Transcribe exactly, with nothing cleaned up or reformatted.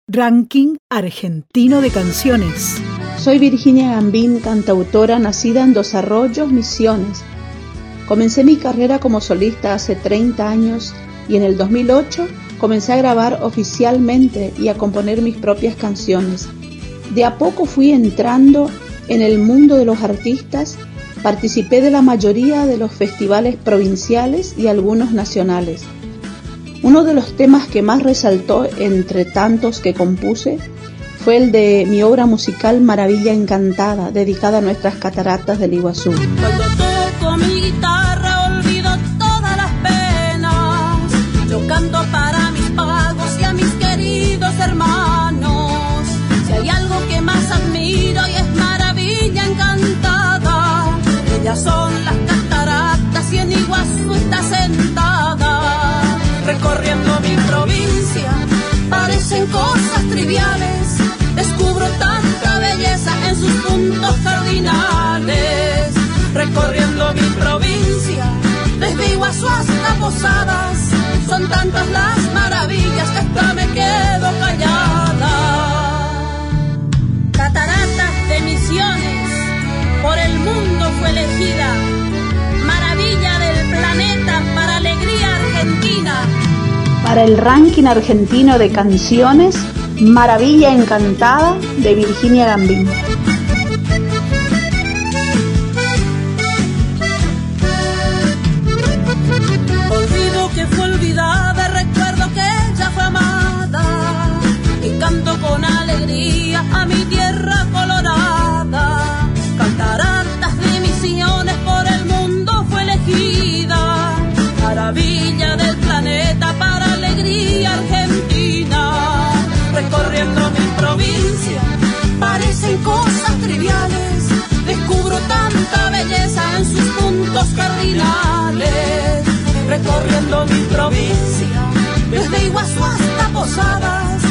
Ranking Argentino de Canciones. Soy Virginia Gambín, cantautora nacida en Dos Arroyos, Misiones. Comencé mi carrera como solista hace treinta años y en el dos mil ocho comencé a grabar oficialmente y a componer mis propias canciones. De a poco fui entrando en el mundo de los artistas, participé de la mayoría de los festivales provinciales y algunos nacionales. Uno de los temas que más resaltó entre tantos que compuse fue el de mi obra musical Maravilla Encantada, dedicada a nuestras cataratas del Iguazú. Cuando toco mi guitarra olvido todas las penas. Yo canto para mis pagos y a mis queridos hermanos. Si hay algo que más admiro y es Maravilla Encantada, ellas son las cataratas y en Iguazú está sentada. Recorriendo mi provincia parecen cosas triviales, descubro tanta belleza en sus puntos cardinales. Recorriendo mi provincia, desde Iguazú hasta Posadas, son tantas las maravillas que hasta me quedo callada. Cataratas de Misiones, por el mundo fue elegida, maravilla del planeta para alegría argentina. Para el ranking argentino de canciones, Maravilla Encantada de Virginia Gambín. Olvido que fue olvidada, recuerdo que ella fue amada, y canto con alegría a mi tierra colorada. Cataratas de Misiones, por el mundo fue elegida, maravilla del planeta para alegría argentina. Recorriendo mi provincia parecen cosas triviales, descubro tanta belleza en sus puntos cardinales. Recorriendo mi provincia desde Iguazú hasta Posadas,